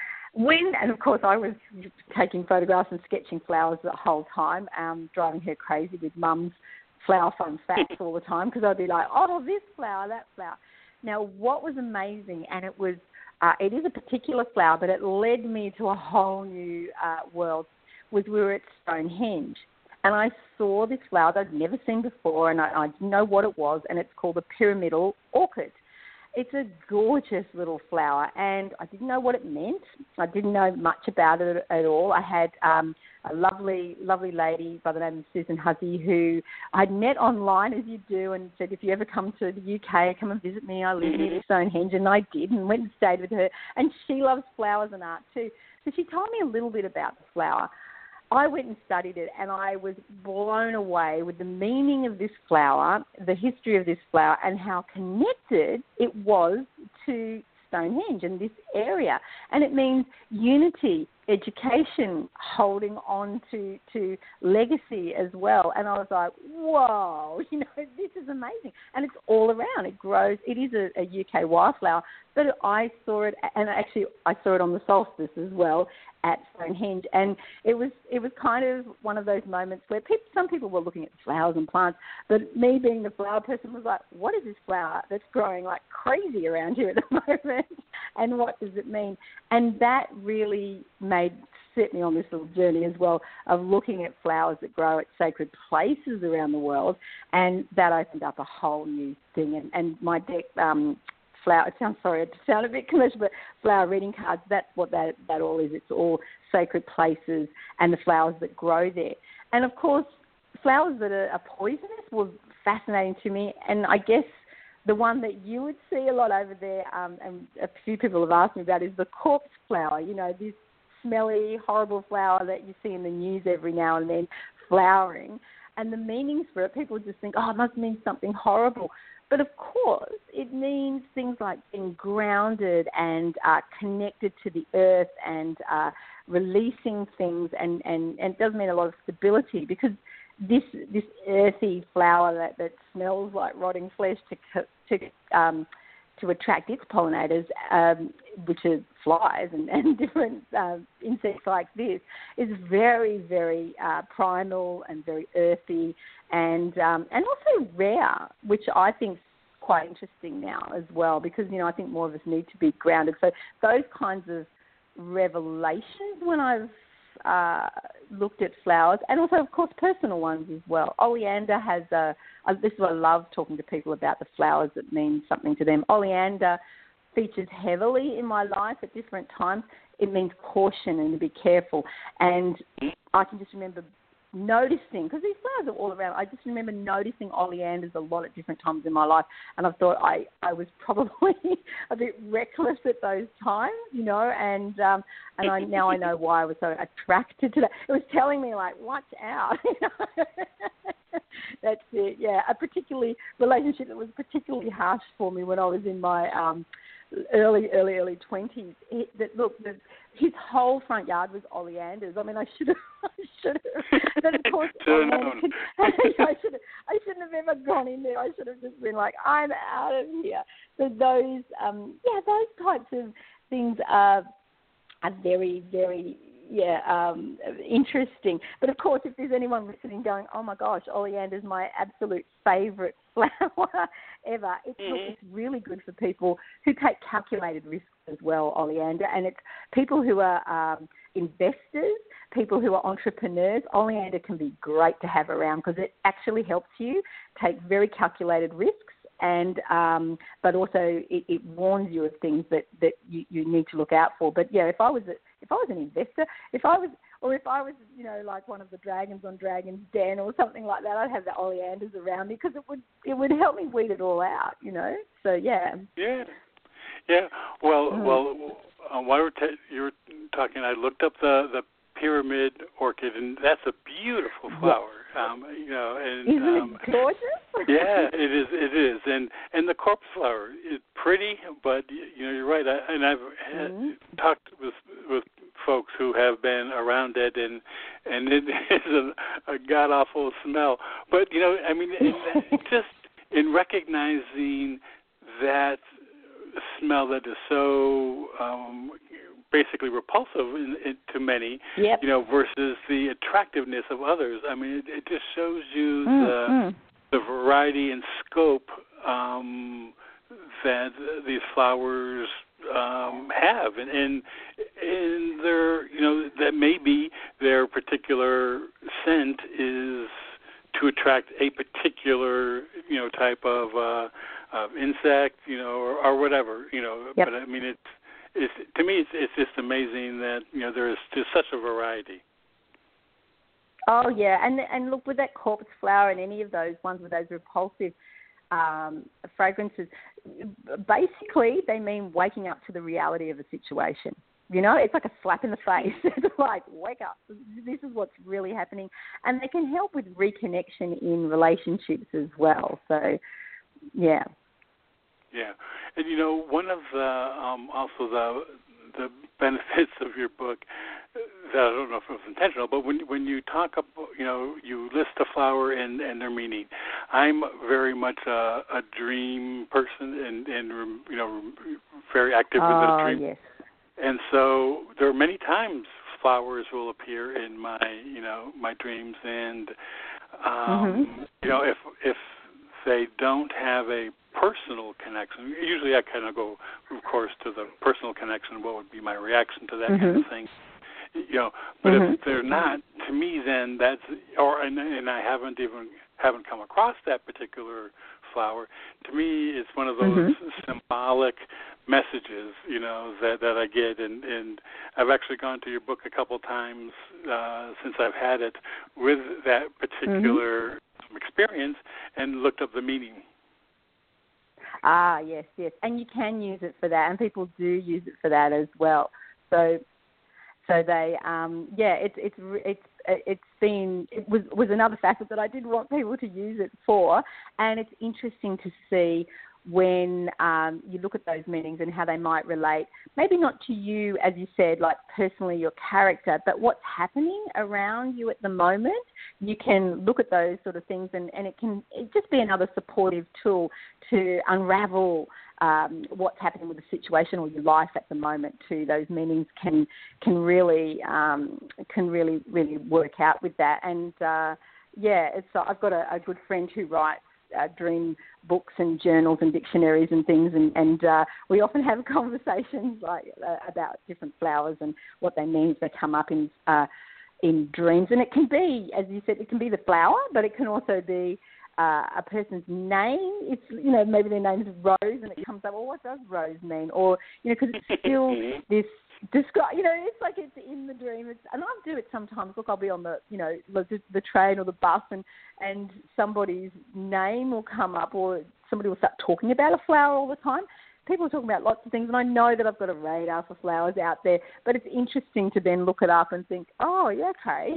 And of course I was taking photographs and sketching flowers the whole time, driving her crazy with mum's flower fun facts all the time, because I'd be like, oh, this flower, that flower. Now, what was amazing, and it is a particular flower, but it led me to a whole new world, was we were at Stonehenge, and I saw this flower that I'd never seen before, and I didn't know what it was, and it's called a pyramidal orchid. It's a gorgeous little flower, and I didn't know what it meant. I didn't know much about it at all. I had a lovely, lovely lady by the name of Susan Hussey, who I'd met online, as you do, and said, if you ever come to the UK, come and visit me. I live near Stonehenge, and I did, and went and stayed with her. And she loves flowers and art too. So she told me a little bit about the flower. I went and studied it, and I was blown away with the meaning of this flower, the history of this flower, and how connected it was to Stonehenge and this area. And it means unity, education, holding on to legacy as well. And I was like, whoa, this is amazing. And it's all around. It grows. It is a UK wildflower, but I saw it, and actually I saw it on the solstice as well at Stonehenge. And it was kind of one of those moments where some people were looking at flowers and plants, but me being the flower person was like, what is this flower that's growing like crazy around here at the moment? And what does it mean? And that really set me on this little journey as well of looking at flowers that grow at sacred places around the world, and that opened up a whole new thing. And my deck, flower, it sounds a bit commercial, but flower reading cards, that's what that all is. It's all sacred places and the flowers that grow there. And of course, flowers that are poisonous were fascinating to me, and I guess the one that you would see a lot over there, and a few people have asked me about, is the corpse flower. You know, this smelly, horrible flower that you see in the news every now and then flowering. And the meanings for it, people just think, oh, it must mean something horrible. But of course, it means things like being grounded and connected to the earth and releasing things, and it does mean a lot of stability, because this earthy flower that smells like rotting flesh to attract its pollinators, which are flies and different insects like this, is very, very primal and very earthy, and also rare, which I think is quite interesting now as well, because, you know, I think more of us need to be grounded. So those kinds of revelations when I've looked at flowers, and also, of course, personal ones as well. Oleander has this is what I love talking to people about, the flowers that mean something to them. Oleander features heavily in my life at different times. It means caution and to be careful. And I can just remember noticing, because these flowers are all around, I just remember noticing oleanders a lot at different times in my life, and I thought I was probably a bit reckless at those times, you know, and I now I know why I was so attracted to that. It was telling me, like, watch out, you know. That's it, yeah. A particularly relationship that was particularly harsh for me when I was in my early 20s. His whole front yard was oleanders. I mean, I should have. But of course, I shouldn't have ever gone in there. I should have just been like, I'm out of here. So those types of things are very, very, interesting. But of course, if there's anyone listening going, oh my gosh, oleander is my absolute favourite flower ever, it's really good for people who take calculated risks as well, oleander. And it's people who are investors, people who are entrepreneurs. Oleander can be great to have around because it actually helps you take very calculated risks. And but also it warns you of things that you need to look out for. But yeah, if I was an investor, if I was you know, like one of the dragons on Dragon's Den or something like that, I'd have the oleanders around me because it would help me weed it all out, you know. So yeah. Yeah. Well, while you were talking, I looked up the pyramid orchid, and that's a beautiful flower. You know, and isn't it gorgeous? Yeah, it is, and the corpse flower is pretty, but you know, you're right. I've talked with folks who have been around it, and it is a god awful smell. But you know, I mean, just in recognizing that smell that is so basically repulsive to many, you know, versus the attractiveness of others. I mean, it just shows you the variety and scope that these flowers have, and their, you know, that maybe their particular scent is to attract a particular, you know, type of insect, you know, or whatever, you know. But I mean, it's to me, it's just amazing that, you know, there is just such a variety. Oh yeah, and look, with that corpse flower and any of those ones with those repulsive fragrances, basically they mean waking up to the reality of a situation. You know, it's like a slap in the face. It's like, wake up. This is what's really happening. And they can help with reconnection in relationships as well. So, yeah. Yeah. And, you know, one of the also the benefits of your book, that I don't know if it was intentional, but when you talk about, you know, you list a flower and their meaning. I'm very much a dream person and you know, very active with the dream. Yes. And so there are many times flowers will appear in my, you know, my dreams, and you know, if they don't have a personal connection, usually I kind of go, of course, to the personal connection. What would be my reaction to that kind of thing? You know, but if they're not, to me, then that's, and I haven't come across that particular flower. To me, it's one of those symbolic messages, that I get, and I've actually gone to your book a couple times since I've had it with that particular experience and looked up the meaning. Ah, yes, and you can use it for that, and people do use it for that as well. So they, it was another facet that I did want people to use it for, and it's interesting to see when you look at those meanings and how they might relate, maybe not to you, as you said, like personally your character, but what's happening around you at the moment. You can look at those sort of things and it just be another supportive tool to unravel what's happening with the situation or your life at the moment too. Those meanings can really work out with that. And I've got a good friend who writes dream books and journals and dictionaries and things, and we often have conversations about different flowers and what they mean if they come up in dreams. And it can be, as you said, it can be the flower, but it can also be a person's name. It's, maybe their name's Rose, and it comes up, well, what does Rose mean? Or, because it's still this describe, it's like it's in the dream. And I'll do it sometimes. Look, I'll be on the train or the bus, and somebody's name will come up, or somebody will start talking about a flower all the time. People are talking about lots of things, and I know that I've got a radar for flowers out there, but it's interesting to then look it up and think, oh, yeah, okay.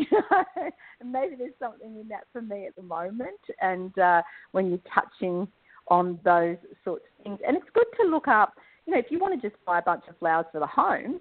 And maybe there's something in that for me at the moment. And when you're touching on those sorts of things. And it's good to look up, if you want to just buy a bunch of flowers for the home,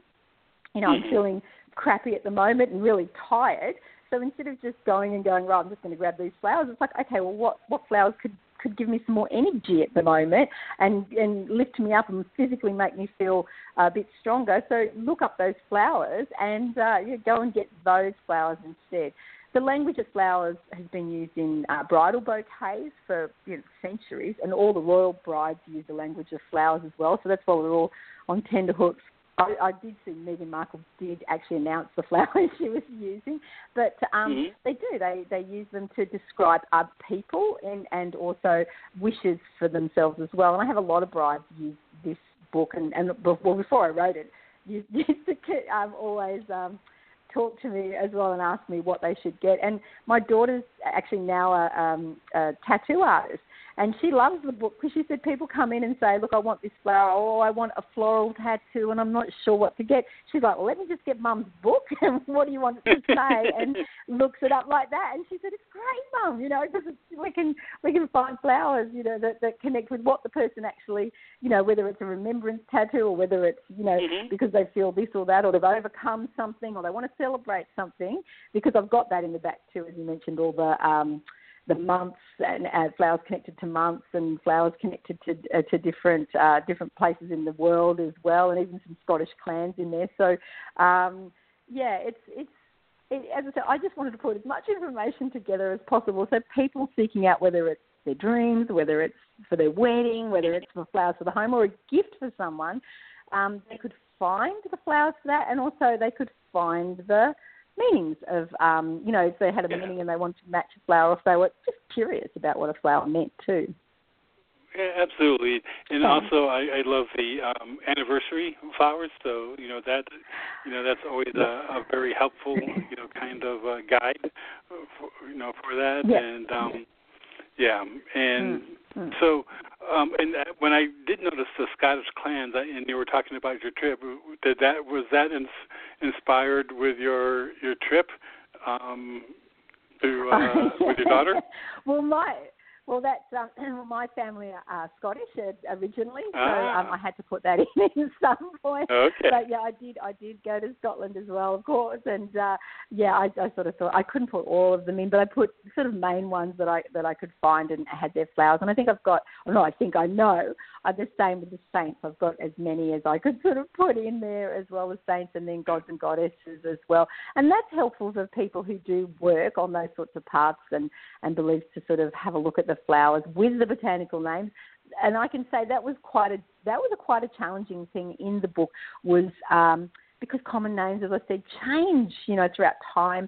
I'm feeling crappy at the moment and really tired. So instead of just going, right, I'm just going to grab these flowers, it's like, okay, well, what flowers could give me some more energy at the moment and lift me up and physically make me feel a bit stronger. So look up those flowers and go and get those flowers instead. The language of flowers has been used in bridal bouquets for centuries, and all the royal brides use the language of flowers as well. So that's why we're all on tenterhooks. I did see Meghan Markle did actually announce the flowers she was using, but they do. They use them to describe other people and also wishes for themselves as well. And I have a lot of brides use this book, and before I wrote it, used to always talk to me as well and ask me what they should get. And my daughter's actually now a tattoo artist. And she loves the book because she said people come in and say, look, I want this flower, or I want a floral tattoo, and I'm not sure what to get. She's like, well, let me just get Mum's book, and what do you want it to say? And looks it up like that. And she said, it's great, Mum, because we can find flowers, that connect with what the person actually, whether it's a remembrance tattoo or whether it's, because they feel this or that, or they've overcome something, or they want to celebrate something, because I've got that in the back too, as you mentioned, all the months and flowers connected to months and flowers connected to different places in the world as well, and even some Scottish clans in there. So, it's as I said, I just wanted to put as much information together as possible, so people seeking out whether it's their dreams, whether it's for their wedding, whether it's for flowers for the home or a gift for someone, they could find the flowers for that, and also they could find the meanings of, if they had a meaning and they wanted to match a flower, or if they were just curious about what a flower meant too. Yeah, absolutely. And also, I love the anniversary flowers. So that's always a very helpful kind of guide for that. Yeah. And so, and when I did notice the Scottish clans, and you were talking about your trip, was that inspired with your trip with your daughter? Well, that's my family are Scottish originally, so I had to put that in at some point. Okay. But yeah, I did go to Scotland as well, of course, and I sort of thought I couldn't put all of them in, but I put sort of main ones that I could find and had their flowers. And I think I know the same with the saints. I've got as many as I could sort of put in there, as well as saints, and then gods and goddesses as well. And that's helpful for people who do work on those sorts of paths and beliefs to sort of have a look at the flowers with the botanical names. And I can say that was quite a challenging thing in the book, was because common names, as I said, change, throughout time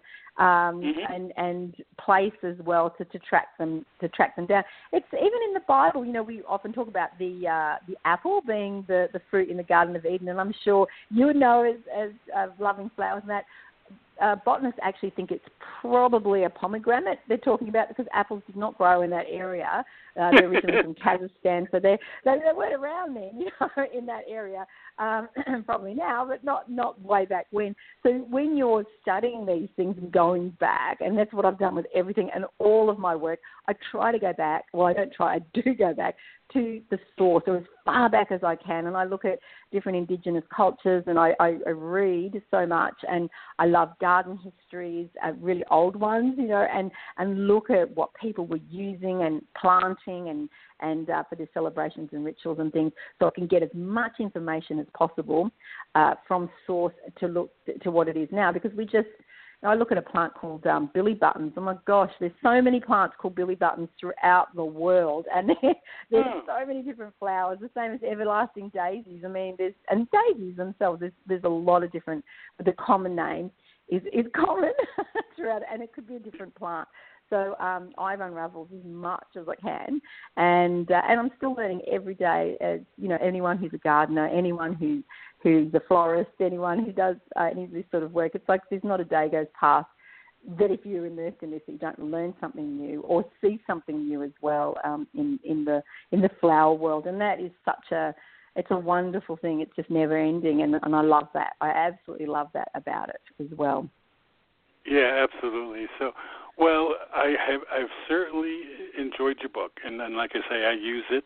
and place as well to track them down. It's even in the Bible. We often talk about the apple being the fruit in the Garden of Eden, and I'm sure you would know as loving flowers and that. Botanists actually think it's probably a pomegranate they're talking about, because apples did not grow in that area. They're originally from Kazakhstan, so they weren't around then, in that area. Probably now, but not way back when. So when you're studying these things and going back, and that's what I've done with everything and all of my work, I try to go back. Well, I don't try, I do go back to the source, or as far back as I can, and I look at different indigenous cultures, and I read so much, and I love garden histories, really old ones, and look at what people were using and planting and for their celebrations and rituals and things, so I can get as much information as possible from source to look to what it is now, because I look at a plant called billy buttons. Oh my gosh, there's so many plants called billy buttons throughout the world, and there's so many different flowers. The same as everlasting daisies. I mean, and daisies themselves. There's a lot of different. But the common name is common throughout, and it could be a different plant. So I've unravelled as much as I can, and I'm still learning every day. As anyone who's a gardener, anyone who's a florist, anyone who does any of this sort of work, it's like there's not a day goes past that if you're immersed in this, that you don't learn something new or see something new as well in the flower world, and that is it's a wonderful thing. It's just never ending, and I love that. I absolutely love that about it as well. Yeah, absolutely. So, well, I've certainly enjoyed your book, and like I say, I use it.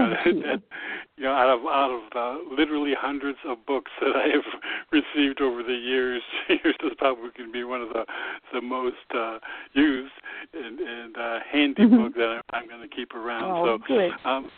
Out of literally hundreds of books that I have received over the years, yours is probably going to be one of the most used and handy book that I'm going to keep around. Oh, good.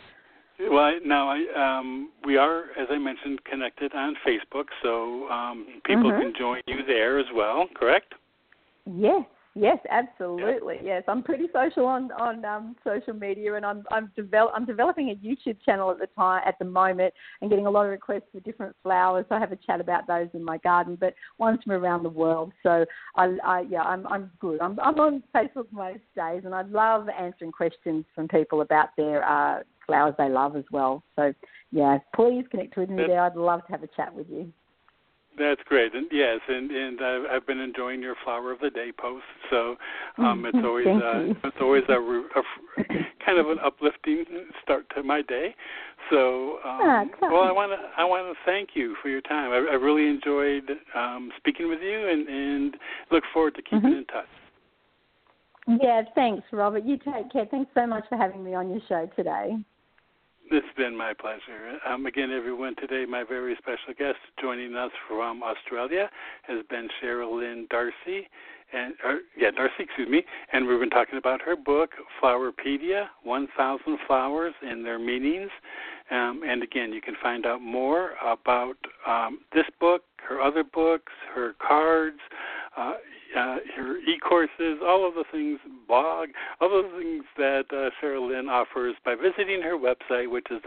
We are, as I mentioned, connected on Facebook, so people can join you there as well. Correct? Yes, absolutely. Yes, I'm pretty social on social media, and I'm developing a YouTube channel at the moment, and getting a lot of requests for different flowers. So I have a chat about those in my garden, but ones from around the world. So I'm good. I'm on Facebook most days, and I love answering questions from people about their flowers they love as well. So yeah, please connect with me there. I'd love to have a chat with you. That's great, and yes, and I've been enjoying your Flower of the Day post. So it's always a kind of an uplifting start to my day. So I want to thank you for your time. I really enjoyed speaking with you, and look forward to keeping in touch. Yeah, thanks, Robert. You take care. Thanks so much for having me on your show today. It's been my pleasure. Again, everyone, today my very special guest joining us from Australia has been Cheryl Lynn Darcy, and we've been talking about her book, Flowerpedia, 1,000 Flowers and Their Meanings. And again, you can find out more about this book, her other books, her cards, her e-courses, all of the things, blog, all of the things that Cheryl Lynn offers by visiting her website, which is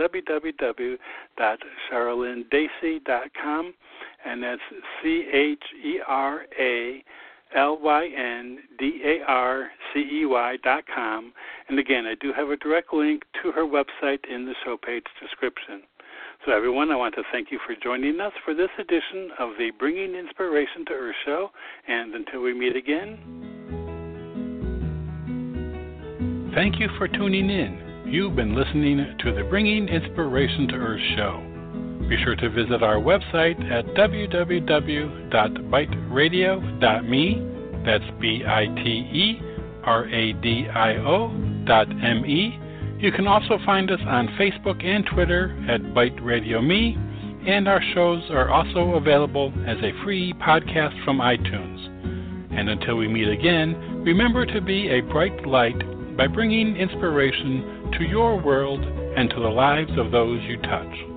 www.CherylLynnDarcy.com, and that's CherylLynnDarcey.com. And again, I do have a direct link to her website in the show page description. So everyone, I want to thank you for joining us for this edition of the Bringing Inspiration to Earth show. And until we meet again. Thank you for tuning in. You've been listening to the Bringing Inspiration to Earth show. Be sure to visit our website at www.biteradio.me. That's BITERADIO.me. You can also find us on Facebook and Twitter at Bite Radio Me, and our shows are also available as a free podcast from iTunes. And until we meet again, remember to be a bright light by bringing inspiration to your world and to the lives of those you touch.